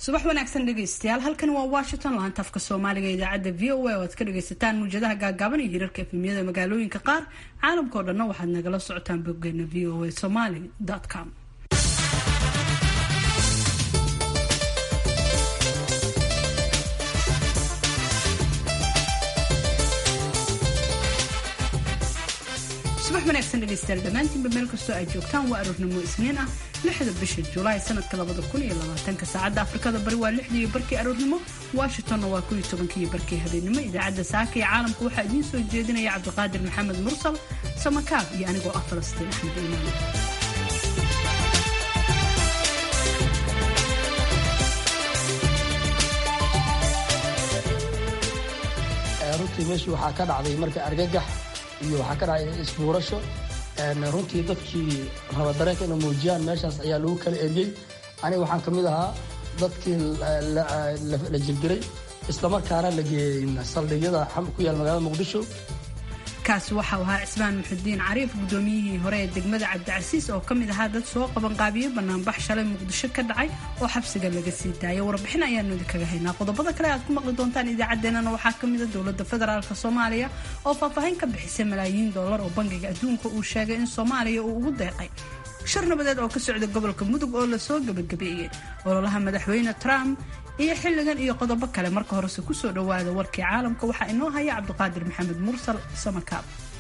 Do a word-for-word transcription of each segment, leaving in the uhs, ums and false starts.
subax wanaagsan dhegeystayaal, halkan waa Washington, laanta afka Soomaaliga idaacadda V O A oo aad ka dhageysataan muujadaha gaagaaban iyo hirarka efemiyada magaalooyinka qaar. Caalamka oo dhan waxaad nagala socotaan boggeena v o a somali dot com. subax wanaagsan dhegeystayaal, dhammaantiinba meel kastoo ay joogtaan. waa aroornimo Isniin ah lixda bisha Julaay sanadka labada kun iyo labaatanka. saacadda Afrikada Bari waa lixdii iyo barkii aroornimo, Washingtonna waa kow iyo tobankii iyo barkii habeenimo. Idaacadda saaka iyo caalamka waxaa idiin soo jeedinaya Cabdiqaadir Maxamed Mursal Samakaab iyo anigoo ah Falastiin Axmed Iimaan. runtii meeshu waxaa ka dhacday marka argagax iyo waxaa ka dhacay isbuurasho. runtii dadkii raba dareenka inay muujiyaan meeshaas ayaa lagu kala eriyey. aniga waxaan ka mid ahaa dadkii la jildiray islamarkaana la geeyey saldhigyada ku yaal magaalada Muqdisho. kaasi waxa uu ahaa Cismaan Muxudiin Cariif, gudoomiyihii hore ee degmada Cabdicasiis oo ka mid ahaa dad soo qaban qaabiyay banaanbax shalay Muqdisho ka dhacay oo xabsiga laga sii daayay. warbixin ayaanu idinkaga haynaa. qodobada kale aad ku maqli doontaan idaacaddeenana waxaa ka mid ah dowladda federaalka Soomaaliya oo faahfaahin ka bixisay malaayiin dollar oo bangiga adduunka uu sheegay in Soomaaliya uu ugu deeqay shir nabadeed oo ka socda gobolka Mudug oo la soo gabagabeeyay ololaha madaxweyne Trump iyo xilligan iyo qodobo kale. marka horese ku soo dhawaada warkii caalamka, waxaa inoo haya Cabdiqaadir Maxamed Mursal Samakaab.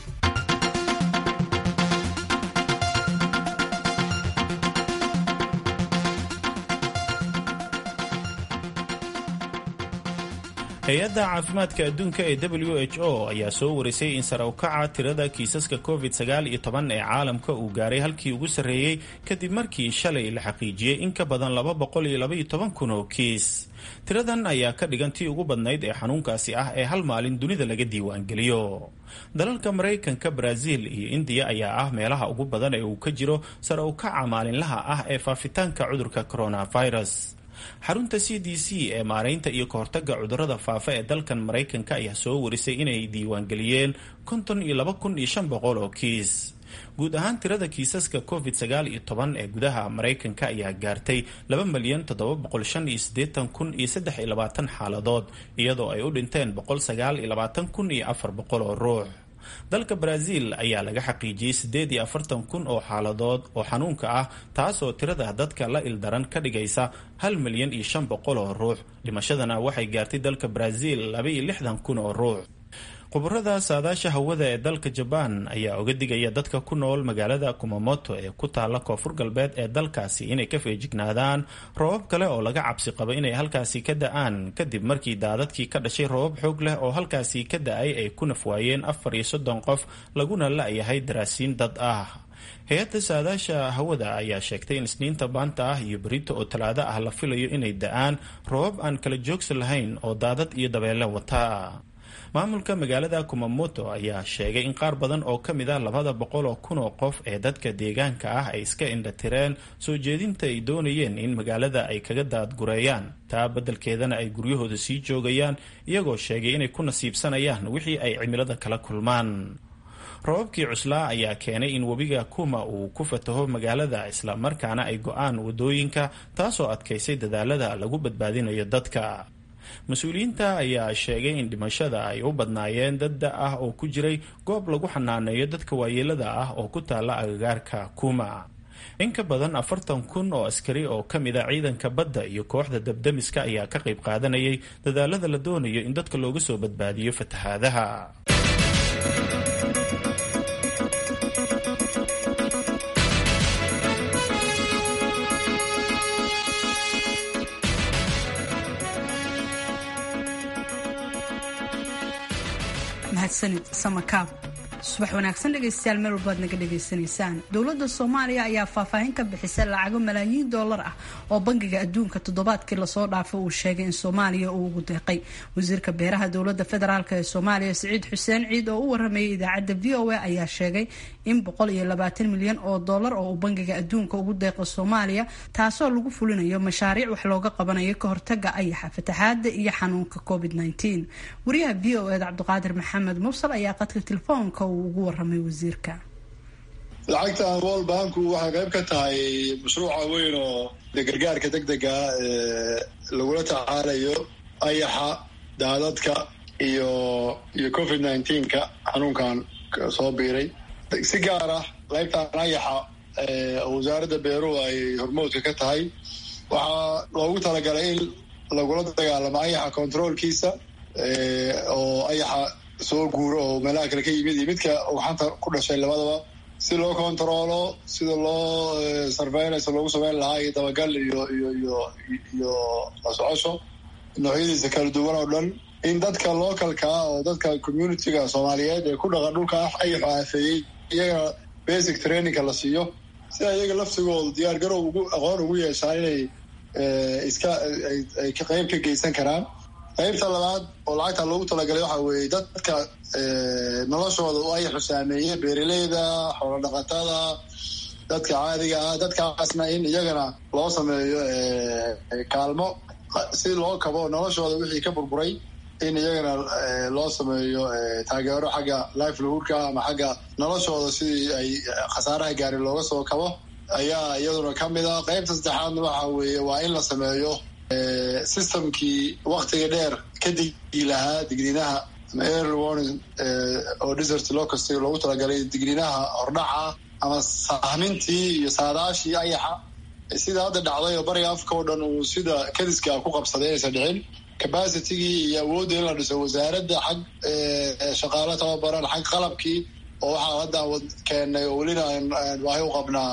hay-adda caafimaadka adduunka ee W H O ayaa soo warisay in sare u kaca tirada kiisaska covid sagaal iyo toban ee caalamka uu gaaray halkii ugu sarreeyey kadib markii shalay la xaqiijiyey in ka badan laba boqol iyo laba iyo toban kun oo kiis. tiradan ayaa ka dhigan tii ugu badnayd ee xanuunkaasi ah ee hal maalin dunida laga diiwaangeliyo. dalalka Maraykanka, Brazil iyo Indiya ayaa ah meelaha ugu badan ee uu ka jiro sare u kaca maalinlaha ah ee faafitaanka cudurka coronavirus. xarunta C D C ee maareynta iyo kahortaga cudurrada faafa ee dalkan Maraykanka ayaa soo warisay inay diiwaangeliyeen konton iyo laba kun iyo shan boqol oo kiis. guud ahaan tirada kiisaska covid sagaal iyo toban ee gudaha Maraykanka ayaa gaartay laba milyan toddoba boqol shan iyo siddeetan kun iyo saddex iyo labaatan xaaladood, iyadoo ay u dhinteen boqol sagaal iyo labaatan kun iyo afar boqol oo ruux. dalka Brazil ayaa laga xaqiijiyey siddeed iyo afartan kun oo xaaladood oo xanuunka ah, taasoo tirada dadka la ildaran ka dhigaysa hal milyan iyo shan boqol oo ruux. dhimashadana waxay gaartay dalka Brazil laba iyo lixdan kun oo ruux. khubarada saadaasha hawada ee dalka Japan ayaa uga digaya dadka ku nool magaalada Kumamoto ee ku taala koonfur galbeed ee dalkaasi inay ka feejignaadaan roobab kale oo laga cabsi qabo inay halkaasi ka da'aan kadib markii daadadkii ka dhashay roobab xoog leh oo halkaasi ka da'ay ay ku nafwaayeen afar iyo soddon qof laguna la'yahay daraasiin dad ah. hay-adda saadaasha hawada ayaa sheegtay in Isniinta maanta ah iyo berito oo Talaado ah la filayo inay da'aan roobab aan kala joogsi lahayn oo daadad iyo dabeele wata. maamulka magaalada Kumamoto ayaa sheegay in qaar badan oo ka mid ah labada boqol oo kun oo qof ee dadka deegaanka ah ay iska indhatireen soo jeedinta ay doonayeen in magaalada ay kaga daadgureeyaan, taa beddelkeedana ay guryahooda sii joogayaan, iyagoo sheegay inay ku nasiibsanayaan wixii ay cimilada kala kulmaan. roobabkii cuslaa ayaa keenay in webiga Kuma uu ku fataho magaalada, isla markaana ay go'aan wadooyinka, taasoo adkaysay dadaalada lagu badbaadinayo dadka. mas-uuliyiinta ayaa sheegay in dhimashada ay u badnaayeen dad da' ah oo ku jiray goob lagu xanaaneeyo dadka waayeelada ah oo ku taala agagaarka Kuma. in ka badan afartan kun oo askari oo ka mid a ciidanka badda iyo kooxda dabdamiska ayaa ka qayb qaadanayay dadaalada la doonayo in dadka looga soo badbaadiyo fatahaadaha. mahadsanid Samakaab. subax wanaagsan dhegeystayaal, meel walbaad naga dhegeysanaysaan. dowladda Soomaaliya ayaa faahfaahin ka bixisay lacago malaayiin dollar ah oo bangiga adduunka toddobaadkii lasoo dhaafay uu sheegay in Soomaaliya uu ugu deeqay. wasiirka beeraha dowladda federaalk ee Soomaaliya Siciid Xuseen Ciid oo u waramayay idaacadda V O A ayaa sheegay in boqol iyo labaatan milyan oo dollar oo uu bangiga adduunka ugu deeqo Soomaaliya, taasoo lagu fulinayo mashaariic wax looga qabanayo ka hortaga ayaxa, fatahaada iyo xanuunka covid nineteen. wariyaha V O A Cabdiqaadir Maxamed Mursal ayaa qadka telefoonka ugu waramay wasiirka. lacagtan World Bank waxay qayb ka tahay mashruuca weyn oo gargaarka degdega ee lagula tacaalayo ayaxa, daadadka iyo iyo covid nineteen ka xanuunkan soo biiray. Si gaar ah qaybtan ayaxa ee wasaaradda beeruhu ay hormoodka ka tahay waxaa loogu talagalay in lagula dagaalamo ayaxa controlkiisa ee oo ayaxa soo guuro oo meelaha kale ka yimid iyo midka uu xanta ku dhashay labadaba si loo controlo, sida loo surveillance loogu sameyn lahaa iyo dabagal iyo iyo iyo iyo socosho noocyadiisa kala duwan oo dhan, in dadka localka oo dadka communityga Soomaaliyeed ee ku dhaqan dhulka ayaxa aafeeyay iyaga basic training la siiyo si ayaga laftigooda diyaar garow ugu aqoon ugu yeeshaan inay iska ay ka qayb ka geysan karaan. qaybta labaad oo lacagta loogu talagalay waxa weeye dadka noloshooda oo ay xusaameeyeen beeraleyda, xoolo dhaqatada, dadka caadiga ah, dadkaasna in iyagana loo sameeyo kaalmo si loo kabo noloshooda wixii ka burburay, in iyagana loo sameeyo taageero xagga livelihoodka ama xagga noloshooda sidii ay khasaaraha gaari looga soo kabo ayaa iyaduna ka mid ah. qaybta saddexaadna waxa weeye waa in la sameeyo systemkii waktiga dheer ka digi lahaa digniinaha early warning oo desert locust loogu talagalay digniinaha hordhaca ama sahmintii iyo saadaashii ayaxa sida hadda dhacday oo bariga Afrika oo dhan uu sida kadiska ku qabsaday aysan dhicin. capacity-gii iyo awoodda in la dhiso wasaaradda xag shaqaale tababaran, xag qalabkii oo waxaa hadda keenay oo welina aan baahi u qabnaa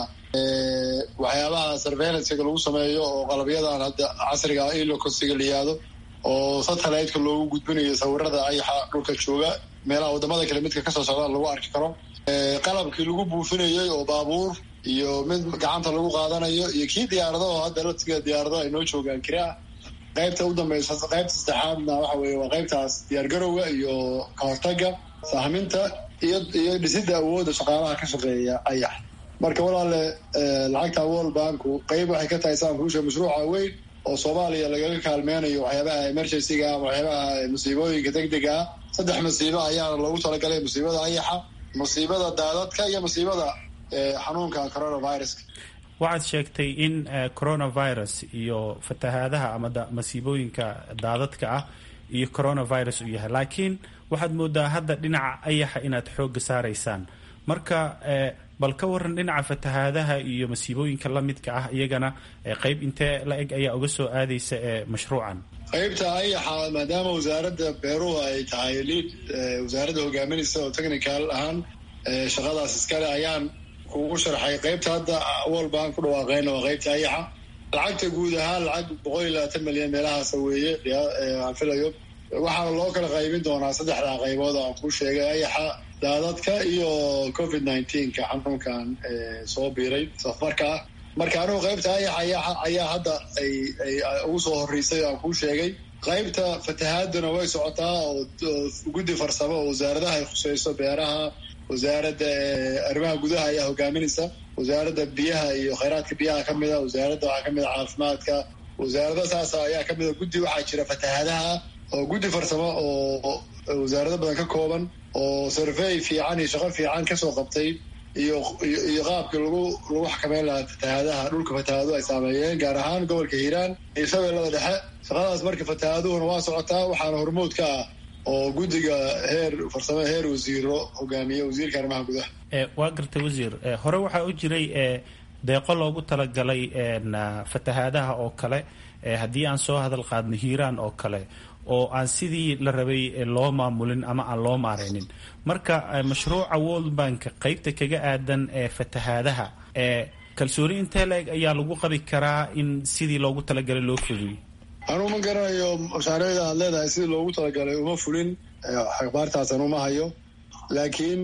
waxyaabaha surveillance-ga lagu sameeyo oo qalabyadan hadda casriga ah ilocosiga la yiraahdo oo satellite-ka loogu gudbinayo sawirada ayaxa dhulka jooga meelaha wadamada kale midka kasoo socda lagu arki karo, qalabkii lagu buufinayay oo baabuur iyo mid gacanta lagu qaadanayo iyo kii diyaarado oo hadda laftiga diyaarado ay noo joogaan kiraa. qaybta u dambaysa qaybta saddexaadna waxa weeye waa qaybtaas diyaargarowga iyo kahortaga, sahminta iyo iyo dhisidda awoodda shaqaalaha ka shaqeeya ayax. marka walaale lacagta World Bank qayb waxay ka tahay saambuusha mashruuca weyn oo Soomaaliya lagaga kaalmeynayo waxyaabaha emergency-ga ama waxyaabaha musiibooyinka degdega ah. saddex musiibo ayaa loogu talagalay: musiibada ayaxa, musiibada daadadka iyo musiibada xanuunka coronavirus. waxaad sheegtay in coronavirus iyo fatahaadaha ama masiibooyinka daadadka ah iyo coronavirus uu yahay, laakiin waxaad moodaa hadda dhinaca ayaxa inaad xoogga saaraysaan. marka bal ka waran dhinaca fatahaadaha iyo masiibooyinka la midka ah, iyagana qayb intee la eg ayaa uga soo aadaysa ee mashruucan? qaybta ayaxa maadaama wasaaradda beeruhu ay tahay lead wasaaradda hogaaminaysa oo technical ahaan shaqadaas iskale ayaan kugu sharxay. qaybta hadda World Bank ku dhawaaqayna waa qaybta ayaxa. lacagta guud ahaan lacag boqol iyo labaatan milyan meelahaas weeye aan filayo. waxaana loo kala qaybin doonaa saddexda qaybood aan ku sheegay: ayaxa, daadadka iyo covid nineteen ka xanuunkan soo biiray safarka. marka anigu qaybta ayaxa ayaa hadda ay ay ugu soo horeysay aan ku sheegay. qaybta fatahaaduna way socotaa oo guddi farsamo oo wasaaradaha ay khusayso, beeraha, wasaaradda arrimaha gudaha ayaa hogaaminaysa, wasaaradda biyaha iyo kheyraadka biyaha ka mid ah, wasaaradda waxaa ka mid ah caafimaadka, wasaarada saas ayaa ka mid ah. guddi waxaa jira fatahaadaha oo guddi farsamo oo wasaarado badan ka kooban oo survey fiican iyo shaqo fiican kasoo qabtay iyo iyo qaabkii lagu lagu xakameyn lahaa fatahaadaha dhulka fatahaadu ay saameeyeen, gaar ahaan gobolka Hiiraan iyo Shabeellada Dhexe. shaqadaas marka fatahaaduhuna waa socotaa, waxaana hormood ka ah oo guddiga heer farsamo heer wasiiro hogaamiye wasiirka arrimaha gudaha. waa gartay wasiir, hore waxaa u jiray deeqo loogu talagalay fatahaadaha oo kale, haddii aan soo hadal qaadno Hiiraan oo kale, oo aan sidii la rabay loo maamulin ama aan loo maareynin. marka mashruuca World Bank qaybta kaga aadan ee fatahaadaha ee kalsooni intee la eg ayaa lagu qabi karaa in sidii loogu talagalay loo fuliyo? anuu ma garanayo mashaariicda aad leedahay sidii loogu talagalay uma fulin, akhbaartaas anu ma hayo. laakiin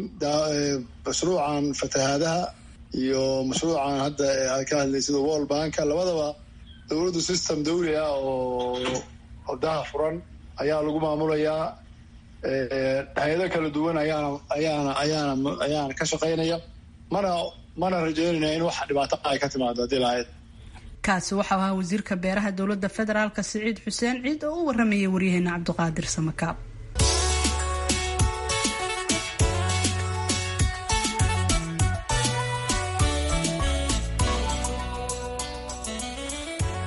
mashruucan fatahaadaha iyo mashruucan hadda aad ka hadlay sida World Bank labadaba dowladdu system dawli ah oo daha furan ayaa lagu maamulayaa. hay'ado kala duwan ayaana ayaana ayaana ayaana ka shaqaynaya. mana mana rajaynayna in wax dhibaato ay ka timaado hadii lahayd. kaasi waxa ahaa wasiirka beeraha dowladda federaalka Siciid Xuseen Ciid oo u waramayay waryaheena Cabdiqaadir Samakaab.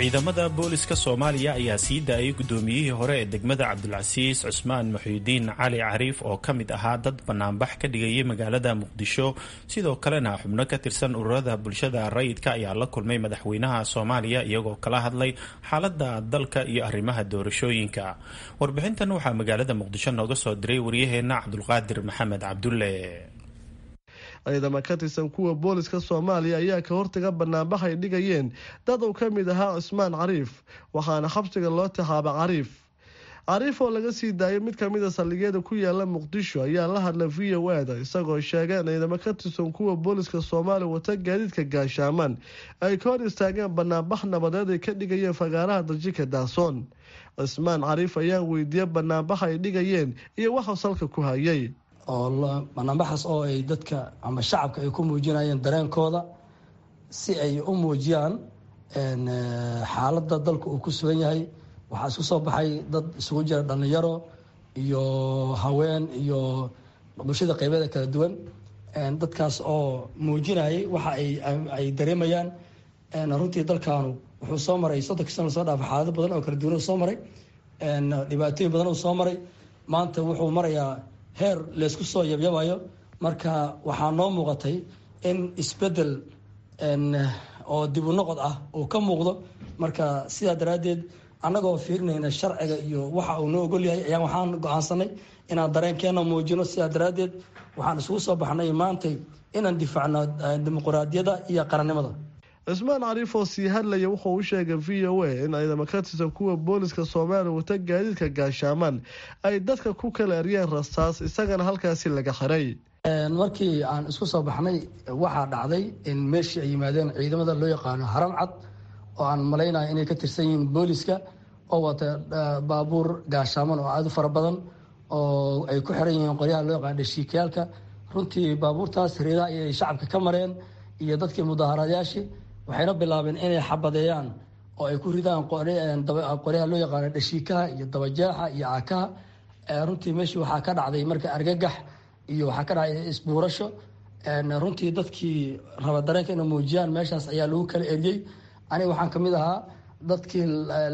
ciidamada booliska soomaaliya ayaa sii daayay gudoomiyihii hore ee degmada cabdulcasiis cusmaan muxuudiin cali cariif oo ka mid ahaa dad banaanbax ka dhigayay magaalada muqdisho. sidoo kalena xubno ka tirsan ururada bulshada rayidka ayaa la kulmay madaxweynaha soomaaliya iyagoo kala hadlay xaalada dalka iyo arrimaha doorashooyinka. warbixintan waxaa magaalada muqdisho nooga soo diray waryaheena cabdulqaadir maxamed cabdulle. ciidamo ka tirsan kuwa booliska soomaaliya ayaa ka hortaga banaanbax ay dhigayeen dad uu ka mid ahaa cusmaan cariif, waxaana xabsiga loo taxaaba cariif cariif oo laga sii daayay mid kamid a saldhigyada ku yaala muqdisho ayaa la hadla v o a da isagoo sheegay in ciidamo ka tirsan kuwa booliska soomaaliya wata gaadiidka gaashaaman ay ka hor istaageen banaanbax nabadeed ay ka dhigayeen fagaaraha darjika daasoon. cusmaan cariif ayaa weydiiyey banaanbax ay dhigayeen iyo waxa salka ku hayay. oo banaanbaxaas oo ay dadka ama shacabka ay ku muujinayeen dareenkooda si ay u muujiyaan xaaladda dalka uu ku sugan yahay. waxaa isku soo baxay dad isugu jira dhallinyaro iyo haween iyo bulshada qaybeeda kala duwan. dadkaas oo muujinayay waxa ay dareemayaan. runtii dalkaanu wuxuu soo maray soddonkii sano lasoo dhaafay xaalado badan oo kala duwan soo maray, dhibaatooyin badan uu soo maray. maanta wuxuu marayaa heer laysku soo yabyabayo. marka waxaa noo muuqatay in isbedel oo dib u noqod ah uu ka muuqdo. marka sidaa daraaddeed annagoo fiirinayna sharciga iyo waxa uu noo ogol yahay ayaan waxaan go-aansanay inaan dareenkeena muujino. sidaa daraaddeed waxaan isugu soo baxnay maantay inaan difaacno dimuquraadiyadda iyo qarannimada. cusmaan cariif oo sii hadlaya wuxuu u sheegay v o a in ciidamo ka tirsan kuwa booliska soomaaliya wata gaadiidka gaashaaman ay dadka ku kala eryeen rastaas, isagana halkaasi laga xiray. markii aan isku soo baxnay waxaa dhacday in meeshii ay yimaadeen ciidamada loo yaqaano haram cad oo aan malaynayo inay ka tirsan yihiin booliska oo wata baabuur gaashaaman oo aada u fara badan oo ay ku xiran yihiin qoryaha loo yaqaano dhashiikayaalka. runtii baabuurtaas reedaha ayay shacabka ka mareen iyo dadkii mudaaharaadyaashii waxayna bilaabeen inay xabadeeyaan oo ay ku ridaan qoryaha loo yaqaano dhashiikaha iyo dabajeexa iyo caakaha. runtii meeshii waxaa ka dhacday marka argagax iyo waxaa ka dhacday isbuurasho. runtii dadkii raba dareenka inay muujiyaan meeshaas ayaa lagu kala eriyey. aniga waxaan ka mid ahaa dadkii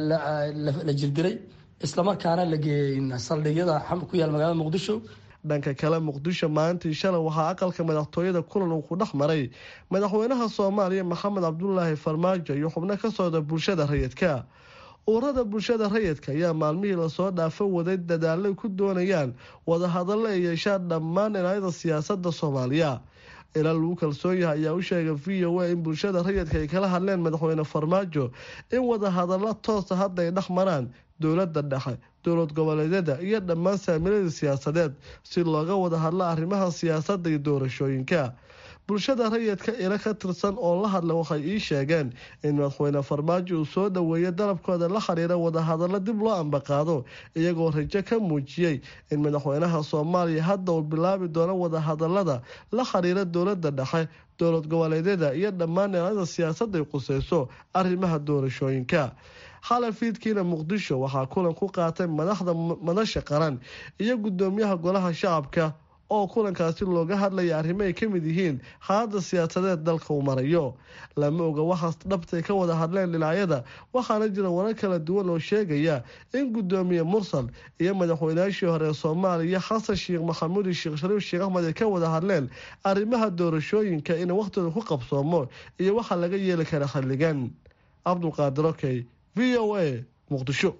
la jirdiray islamarkaana la geeyey saldhigyada ku yaal magaalada muqdisho. dhanka kale muqdisho maalintii shalay waxaa aqalka madaxtooyada kulan uu ku dhex maray madaxweynaha soomaaliya maxamed cabdulaahi farmaajo iyo xubno ka socda bulshada rayidka. ururada bulshada rayidka ayaa maalmihii lasoo dhaafo waday dadaalay ku doonayaan wadahadallo ay yeeshaan dhammaan dhinacyada siyaasada soomaaliya. ilaa lagu kalsoon yahay ayaa u sheegay v o a in bulshada rayidka ay kala hadleen madaxweyne farmaajo in wadahadallo toosa hadda ay dhex maraan dowladda dhexe, dowlad goboleedyada iyo dhammaan saamiladii siyaasadeed si looga wada hadlo arrimaha siyaasadda iyo doorashooyinka. bulshada rayidka ila ka tirsan oo la hadla waxay ii sheegeen in madaxweyne farmaajo uu soo dhaweeyay dalabkooda la xiriira wadahadallo dib loo ambaqaado, iyagoo rajo ka muujiyey in madaxweynaha soomaaliya hadda uu bilaabi doono wadahadalada la xiriira dowladda dhexe, dowlad goboleedyada iyo dhammaan dhinacyada siyaasadda ay quseyso arrimaha doorashooyinka. xalay fiidkiina muqdisho waxaa kulan ku qaatay madaxda madasha qaran iyo gudoomiyaha golaha shacabka oo kulankaasi looga hadlaya arrimo ay ka mid yihiin xaaladda siyaasadeed dalka uu marayo. lama oga waxaas dhabtay ka wada hadleen dhinacyada, waxaana jira warar kala duwan oo sheegaya in gudoomiye mursal iyo madaxweynaashii hore soomaaliya xasan sheekh maxamuud iyo sheekh shariif sheekh axmed ay ka wada hadleen arrimaha doorashooyinka in waqtiga ku qabsoomo iyo waxa laga yeeli kara xilligan. cabdulqaadir okey, v o a, muqdisho.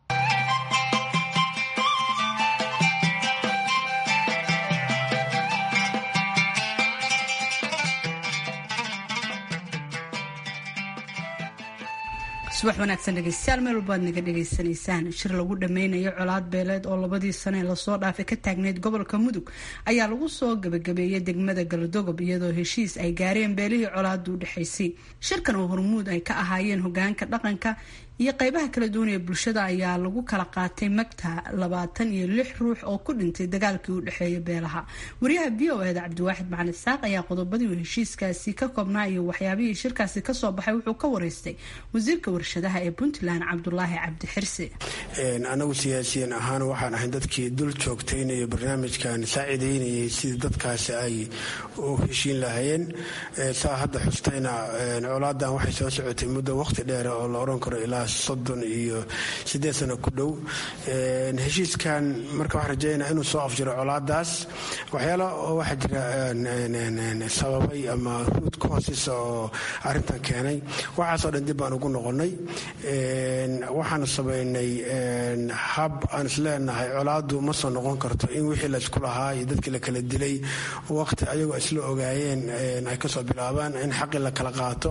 subax wanaagsan dhegeystayaal, meel walbaad naga dhegeysanaysaan. shir lagu dhameynayo colaad beeleed oo labadii sane lasoo dhaafay ka taagneyd gobolka mudug ayaa lagu soo gabagabeeyey degmada galdogob iyadoo heshiis ay gaareen beelihii colaada u dhexaysay. shirkan oo hormuud ay ka ahaayeen hogaanka dhaqanka iyo qaybaha kala duwan ee bulshada ayaa lagu kala qaatay magta labaatan iyo lix ruux oo ku dhintay dagaalkii u dhexeeya beelaha. wariyaha v o eda cabdiwaaxid macalin isaaq ayaa qodobadii uu heshiiskaasi ka koobnaa iyo waxyaabihii shirkaasi kasoo baxay wuxuu ka wareystay wasiirka warshadaha ee puntland cabdulaahi cabdi xirsi. anagu siyaasiyiin ahaan waxaan ahay dadkii dul joogtaynaya barnaamijkan saaciidaynayay sidii dadkaasi ay u heshiin lahaayeen. saa hadda xustayna colaadan waxay soo socotay muddo waqti dheer oo la oran karo ilaa soddon iyo siddeed sano ku dhow. heshiiskan marka waxaan rajaynaa inuu soo afjiro colaadaas. waxyaalo oo waxaa jira sababay ama ruud causes oo arrintan keenay. waxaasoo dhan dib baan ugu noqonnay. waxaanu samaynay hab aan isleenahay colaadu ma soo noqon karto in wixii laysku lahaa iyo dadkii la kala dilay waqti ayagoo isla ogaayeen ay kasoo bilaabaan in xaqii la kala qaato.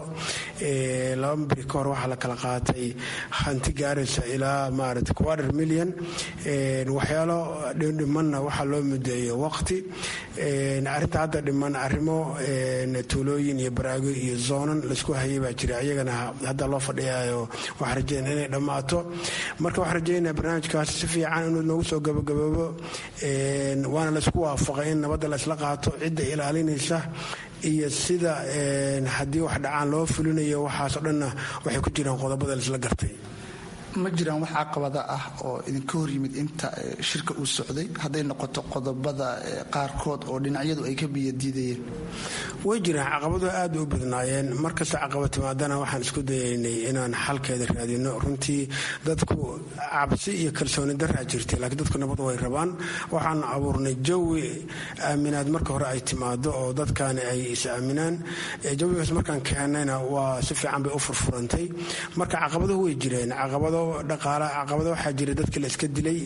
laba beri ka hor waxaa la kala qaatay hanti gaaraysa ilaa maarata quarter million. waxyaalo dhimanna waxaa loo mudeeyo waqti. arrinta hadda dhiman arrimo tuulooyin iyo baraago iyo zoonan laysku hayay baa jira. iyagana hadda loo fadhiyayo waxaan rajeynaa inay dhammaato. marka waxaan rajeynaa barnaamijkaas si fiican inuu noogu soo gabagaboobo. waana laysku waafaqay in nabadda la isla qaato cidda ilaalinaysa iyo sida haddii wax dhacaan loo fulinayo. waxaasoo dhanna waxay ku jiraan qodobada laisla gartay. ma jiraan wax caqabada ah oo idinka hor yimid inta shirka uu socday hadday noqoto qodobada qaarkood oo dhinacyadu ay ka biyadiidayeen? way jiraan caqabado aad u badnaayeen. markasta caqabad timaadana waxaan isku dayaynay inaan xalkeeda raadino. runtii dadku cabsi iyo kalsooni daraa jirtay, laakiin dadku nabad way rabaan. waxaan abuurnay jawi aaminaad marka hore ay timaado oo dadkaani ay is aaminaan. jawigaas markaan keenayna waa si fiican bay u furfurantay. marka caqabaduhu way jireen. caqabado dhaqaale caqabado waxaa jira dadka la iska dilay.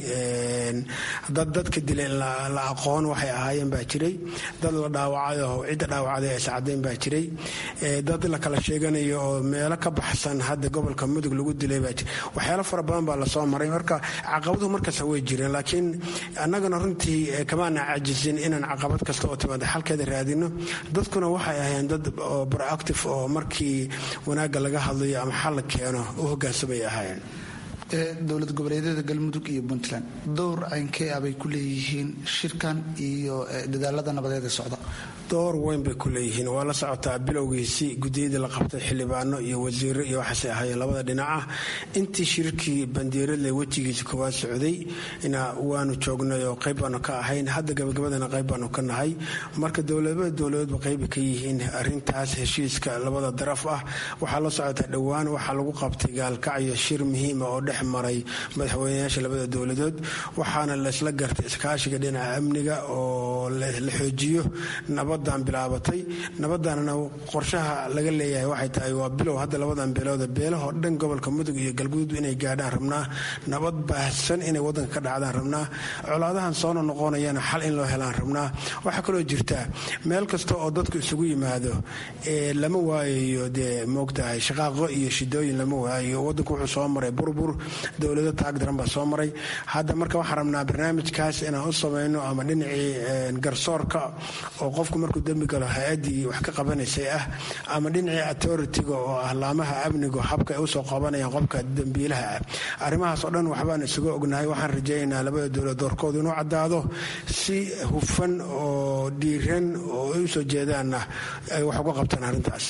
dad dadka dilay la aqoon waxay ahaayeen baa jiray. dad la dhaawacay oo cidda dhaawacday ay sacdayn baa jiray. dad la kala sheeganayo oo meelo ka baxsan hadda gobolka mudug lagu dilay baa jiray. waxyaalo fara badan baa lasoo maray. marka caqabaduhu markasta way jireen, laakiin annagana runtii kamaana cajisin inaan caqabad kasta oo timaada xalkeeda raadino. dadkuna waxay ahaayeen dad oo proactive oo markii wanaagga laga hadlayo ama xal la keeno u hoggaansamay ahaayeen. dowlad goboleedyada galmudug iyo puntland dowr caynkee ah bay ku leeyihiin shirkan iyo dadaalada nabadeed ee socda? door weyn bay ku leeyihiin. waa la socotaa bilowgiisii gudiyadii la qabtay xildhibaano iyo wasiiro iyo waxaasay ahaayeen labada dhinaca. intii shirkii bandiiradle wejigiisa koowaad socday waanu joognay oo qayb baanu ka ahayn. hadda gabagabadana qayb baanu ka nahay. marka dowladaba dowladoodba qayba ka yihiin arintaas heshiiska labada daraf ah. waxaa la socotaa dhowaan waxaa lagu qabtay gaalkacyo shir muhiima oo dhex maray madaxweynayaasha labada dowladood. waxaana laysla gartay iskaashiga dhinaca amniga oo la xoojiyo. nabadan bilaabatay. nabadanna qorshaha laga leeyahay waxay tahay waa bilow. hadda labadan beelooda beelahoo dhan gobolka mudug iyo galguduud inay gaadhaan rabnaa. nabad baahsan inay wadanka ka dhacdaan rabnaa. colaadahan soona noqonayana xal in loo helaan rabnaa. waxaa kaloo jirta meel kasta oo dadku isugu yimaado lama waayayo dee moogtahay shaqaaqo iyo shidooyin lama waayo. wadanku wuxuu soo maray burbur. dowlado taag daran baa soo maray. hadda marka waxaan rabnaa barnaamijkaas inaan u samayno ama dhinacii garsoorka oo qofku markuu dembi galo hay-adii wax ka qabanaysay ah, ama dhinacii authority-ga oo ah laamaha amnigu habka ay usoo qabanayaan qofka dembiilaha ah. arrimahaas oo dhan waxbaan isuga ognahay. waxaan rajaynaynaa labada dowlad doorkoodu inuu caddaado si hufan oo dhiiran oo ay usoo jeedaanna ay wax uga qabtaan arrintaas.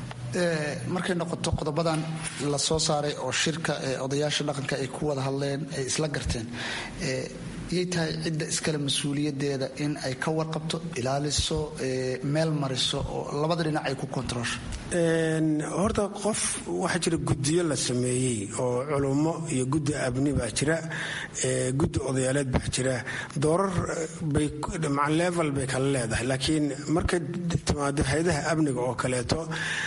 markay noqoto qodobadan la soo saaray oo shirka odayaasha dhaqanka ay ku wada hadleen ay isla garteen, yay tahay cidda iskale mas-uuliyadeeda in ay ka warqabto, ilaaliso, meel mariso oo labada dhinac ay ku kontaroosho? horta qof waxaa jira guddiyo la sameeyey oo culummo iyo guddi abni baa jira. guddi odayaaleed baa jira. doorar bay level bay kala leedahay. laakiin markay timaado hay-adaha amniga oo kaleeto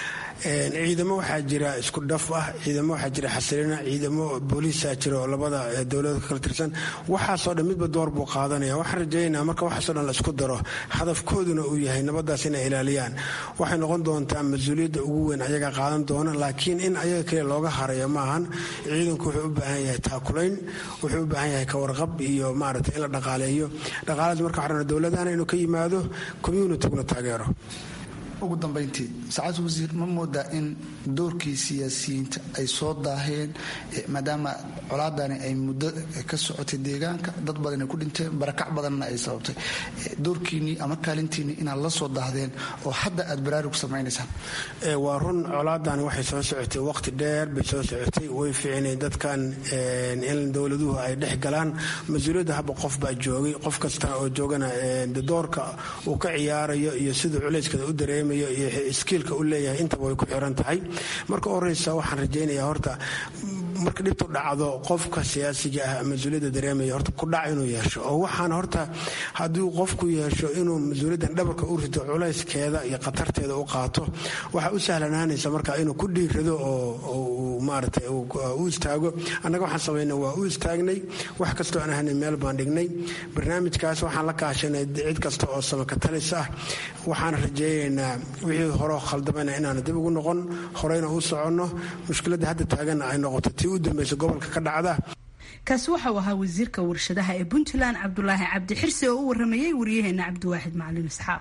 ciidamo waxaa jira isku dhaf ah. ciidamo waxaa jira xasilina. ciidamo booliisaa jira oo labada dowlado ka kala tirsan. waxaasoo dhan midba door buu qaadanaya. waxaan rajaynaa marka waxaasoo dhan la isku daro hadafkooduna uu yahay nabadaas inay ilaaliyaan. waxay noqon doontaa mas-uuliyadda ugu weyn ayaga qaadan doona. laakiin in ayaga kaliya looga harayo maahan. ciidanku wuxuu u baahan yahay taakulayn, wuxuu u baahan yahay kawarqab iyo maaragtay in la dhaqaaleeyo. dhaqaaladaas marka waxaan rabnaa dowladahana inuu ka yimaado, communityguna taageero. ugu dambeyntii saacad wasiir ma moodaa in doorkii siyaasiyiinta ay soo daaheen maadaama colaadani ay muddo ka socotay deegaanka dad badan ay ku dhinteen barakac badanna ay sababtay doorkiinnii ama kaalintiinnii inaad la soo daahdeen oo hadda aad baraarug samaynaysaan waa run colaadani waxay soo socotay waqti dheer bay soo socotay way fiicnay dadkan in dowladuhu ay dhex galaan mas-uuliyadda haba qof baa joogay qof kasta oo joogana doorka uu ka ciyaarayo iyo siduu culayskada u dareemayo iyo iskiilka u leeyahay intaba way ku xiran tahay marka horeysa waxaan rajaynayaa horta marka dhibtu dhacdo qofka siyaasiga ah mas-uuliyadda dareemaya horta ku dhac inuu yeesho oo waxaan horta hadduu qofku yeesho inuu mas-uuliyaddan dhabarka u rito culayskeeda iyo khatarteeda u qaato waxa u sahlanaanaysa marka inuu ku dhiirado oo maaragtay u istaago annaga waxaan samaynay waa u istaagnay wax kastoo aan ahanay meel baan dhignay barnaamijkaas waxaan la kaashanay cid kasta oo samaka talis ah waxaan rajaynaynaa wixii hore khaldamana inaanu dib ugu noqon horeyna u soconno mushkiladda hadda taaganna ay noqoto tii u dambaysa gobolka ka dhacda kaasi waxauu ahaa wasiirka warshadaha ee puntland cabdulaahi cabdi xirsi oo u waramayay wariyaheena cabdiwaaxid macalin isxaaq.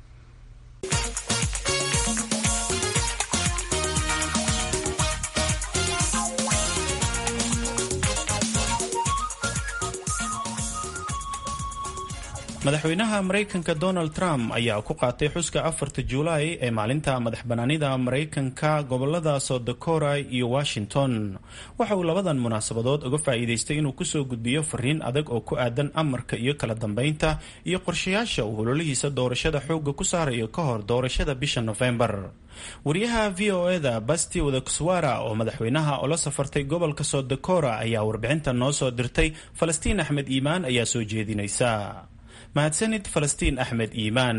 madaxweynaha maraykanka donald trump ayaa ku qaatay xuska afarta julaay ee maalinta madax banaanida maraykanka gobolada south dakota iyo washington. waxa uu labadan munaasabadood uga faa'iidaystay inuu kusoo gudbiyo fariin adag oo ku aadan amarka iyo kala dambeynta iyo qorshayaasha uu ololihiisa doorashada xooga ku saarayo ka hor doorashada bisha nofembar. wariyaha v o eda basti wadakuswara oo madaxweynaha oo la safartay gobolka south dakota ayaa warbixinta noo soo dirtay. falastiin axmed iimaan ayaa soo jeedinaysa. mahadsanid falastiin axmed iimaan.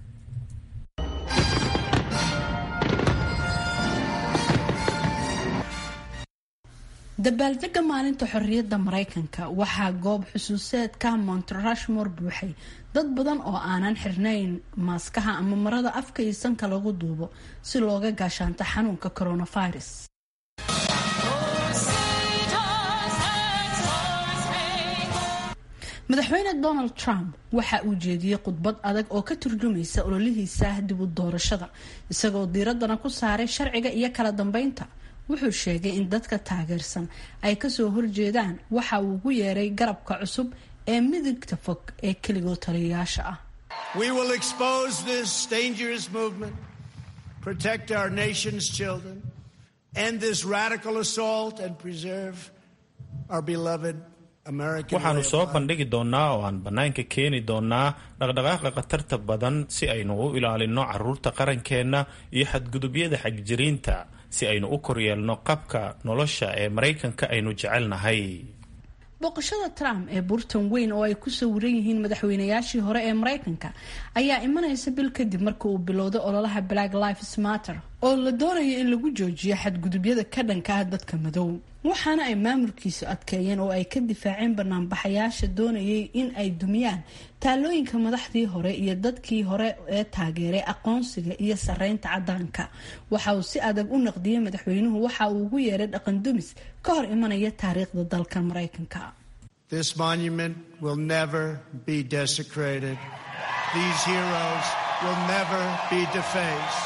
dabaaldega maalinta xorriyadda maraykanka waxaa goob xusuuseedka mount rushmore buuxay dad badan oo aanan xirnayn maaskaha ama marada afka iyo sanka lagu duubo si looga gaashaanto xanuunka coronavirus. madaxweyne donald trump waxa uu jeediyey khudbad adag oo ka turjumaysa ololihiisa dib u doorashada isagoo diiradana ku saaray sharciga iyo kala dambeynta. wuxuu sheegay in dadka taageersan ay kasoo horjeedaan waxa uu ugu yeeray garabka cusub ee midigta fog ee keligoo taliyayaasha ah. We will expose this dangerous movement, protect our nation's children, end this radical assault and preserve our beloved waxaanu soo bandhigi doonaa oo aan bannaanka keeni doonaa dhaqdhaqaaqa khatarta badan si aynu u ilaalino caruurta qarankeenna iyo xadgudubyada xagjiriinta si aynu u koryeelno qabka nolosha ee maraykanka aynu jecelnahay. booqashada Trump ee Burton weyn oo ay ku sawiran yihiin madaxweynayaashii hore ee Mareykanka ayaa imanaysa bil kadib markii uu bilowday ololaha Black Lives Matter oo la doonayo in lagu joojiyo xadgudubyada ka dhanka ah dadka madow. waxaana ay maamulkiisu adkeeyeen oo ay ka difaaceen banaanbaxayaasha doonayay in ay dumiyaan taalooyinka madaxdii hore iyo dadkii hore ee taageeray aqoonsiga iyo sareynta cadaanka. waxa uu si adag u naqdiyay madaxweynuhu waxa uu ugu yeeray dhaqan dumis ka hor imanaya taariikhda dalka Mareykanka. This monument will never be desecrated. These heroes will never be defaced.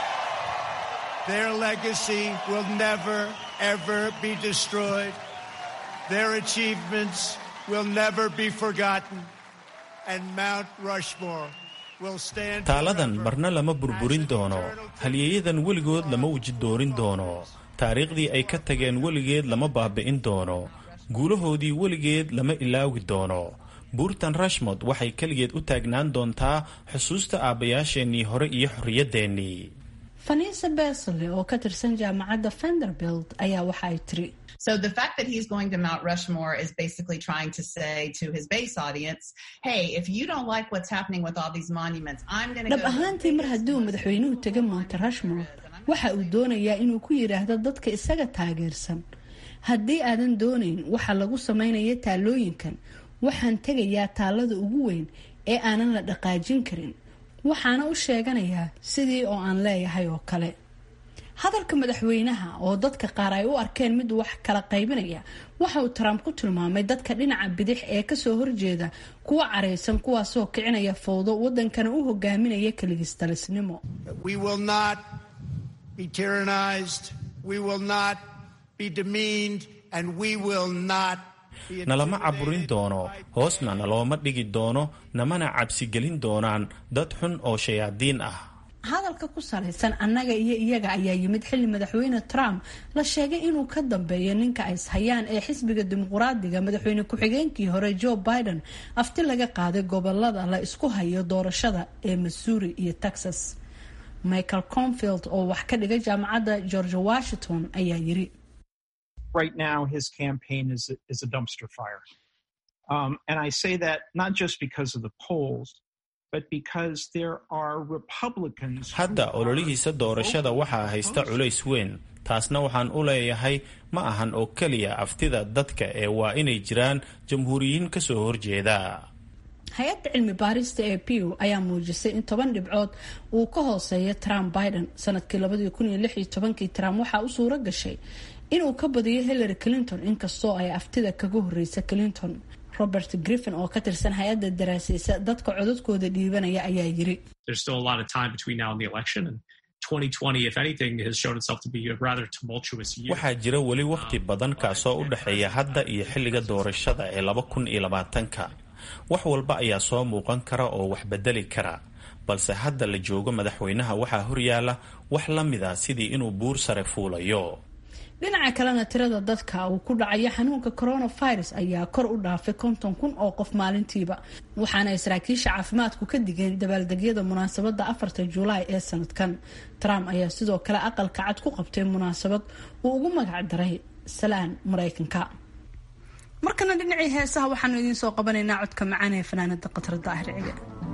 Their legacy will never ever be destroyed. Their achievements will never be forgotten. And Mount Rushmore will stand taaladan marna lama burburin doono, halyeeyadan weligood lama wujid doorin doono, taariikhdii ay ka tageen weligeed lama baabi'in doono, guulahoodii weligeed lama ilaawi doono. buurtan Rushmore waxay kaligeed u taagnaan doontaa xusuusta aabbayaasheenii hore iyo xorriyadeennii. Vanessa Besley oo ka tirsan jaamacadda Vanderbilt ayaa waxa ay tiri So the fact that he's going to Mount Rushmore is basically trying to say to his base audience, hey, if you don't like what's happening with all these monuments, I'm going to go... dhab ahaantii mar hadduu madaxweynuhu taga Mount Rushmore waxa uu doonayaa inuu ku yiraahdo dadka isaga taageersan, haddii aadan doonayn waxa lagu sameynaya taalooyinkan, waxaan tegayaa taalada ugu weyn ee aanan la dhaqaajin karin, waxaana u sheeganayaa sidii oo aan leeyahay oo kale. hadalka madaxweynaha oo dadka qaar ay u arkeen mid wax kala qaybinaya waxa uu Trump ku tilmaamay dadka dhinaca bidix ee kasoo horjeeda kuwa careysan kuwaasoo kicinaya fowdo wadankana u hogaaminaya kaligistalisnimo. We will not be tyrannized, we will not be demeaned, and we will not nalama caburin doono, hoosna nalooma dhigi doono, namana cabsigelin doonaan dad xun oo shayaadiin ah. hadalka ku salaysan annaga iyo iyaga ayaa yimid xilli madaxweyne Trump la sheegay inuu ka dambeeyo ninka ay hayaan ee xisbiga dimuqraadiga madaxweyne ku-xigeenkii hore Joe Biden afti laga qaaday gobolada la isku hayo doorashada ee Missouri iyo Texas. Michael Cornfield oo wax ka dhigay jaamacadda George Washington ayaa yiri right now his campaign is a, is a dumpster fire. Um, and I say that not just because of the polls, but because there are Republicans. Hadda ololihiisa doorashada waxaa haysta culays weyn. Taasna waxaan u leeyahay ma ahan oo kaliya aftida dadka ee waa inay jiraan jamhuuriyiin ka soo horjeeda. hay-adda cilmi baarista ee Pew ayaa muujisay in toban dhibcood uu ka hooseeyo Trump Biden sanadkii labada kun iyo lix iyo tobankii. Trump waxa uu suura gashay inuu ka badiyo Hillary Clinton inkastoo ay aftida kaga horreysay Clinton. Robert Griffin oo ka tirsan hay'adda daraasaysa dadka codadkooda dhiibanaya ayaa yiri There's still a lot of time between now and the election and twenty twenty if anything has shown itself to be a rather tumultuous year. Waxaa jira weli waqti badan kaasoo u dhaxeeya hadda iyo xilliga doorashada ee laba kun iyo labaatanka. wax walba ayaa soo muuqan kara oo wax bedeli kara balse hadda la joogo madaxweynaha waxaa horyaala wax la mid ah sidii inuu buur sare fuulayo. dhinaca kalena tirada dadka uu ku dhacaya xanuunka coronavirus ayaa kor u dhaafay konton kun oo qof maalintiiba waxaana saraakiisha caafimaadku ka digeen dabaaldegyada munaasabada afarta Juulaay ee sanadkan. Trump ayaa sidoo kale aqalka cad ku qabtay munaasabad uu ugu magac daray Salaan Mareykanka. markana dhinacii heesaha waxaanu idiin soo qabanaynaa codka macaan ee fanaanada Qatar Daahir Cige.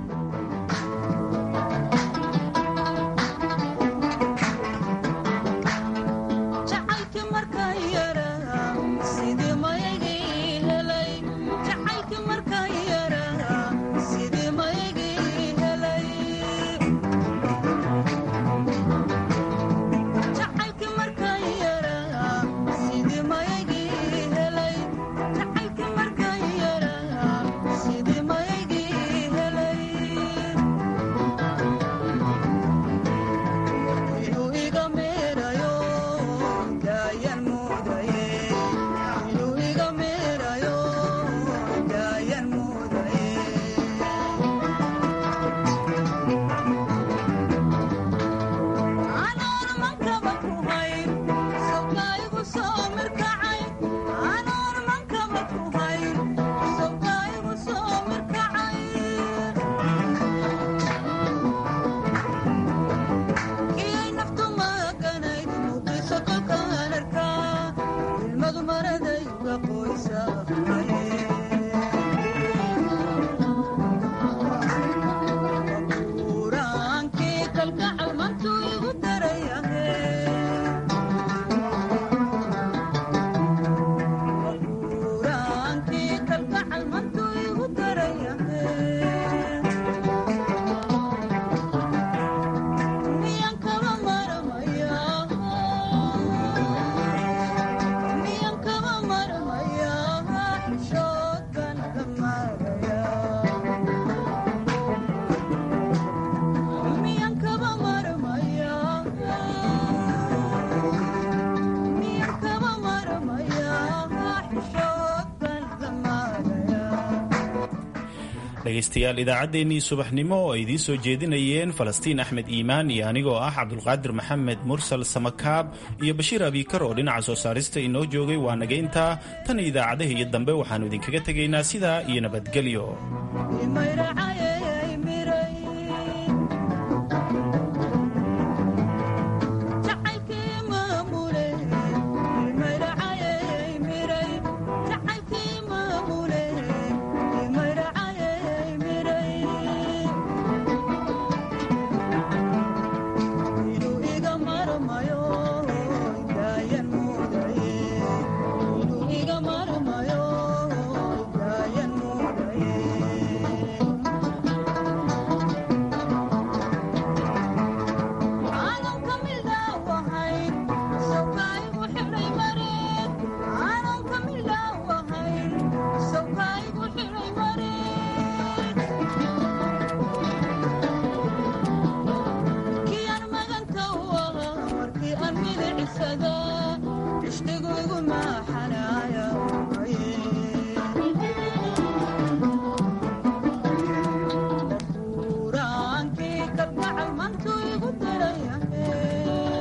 dhegaystayaal idaacaddeenii subaxnimo oo ay idiin soo jeedinayeen Falastiin Axmed Iimaan iyo anigoo ah Cabdulqaadir Maxamed Mursal Samakaab iyo Bashiir Abikar oo dhinaca soo saarista inoo joogay waa nageynta tan idaacadaha iyo dambe waxaanu idinkaga tegaynaa sidaa iyo nabadgelyo.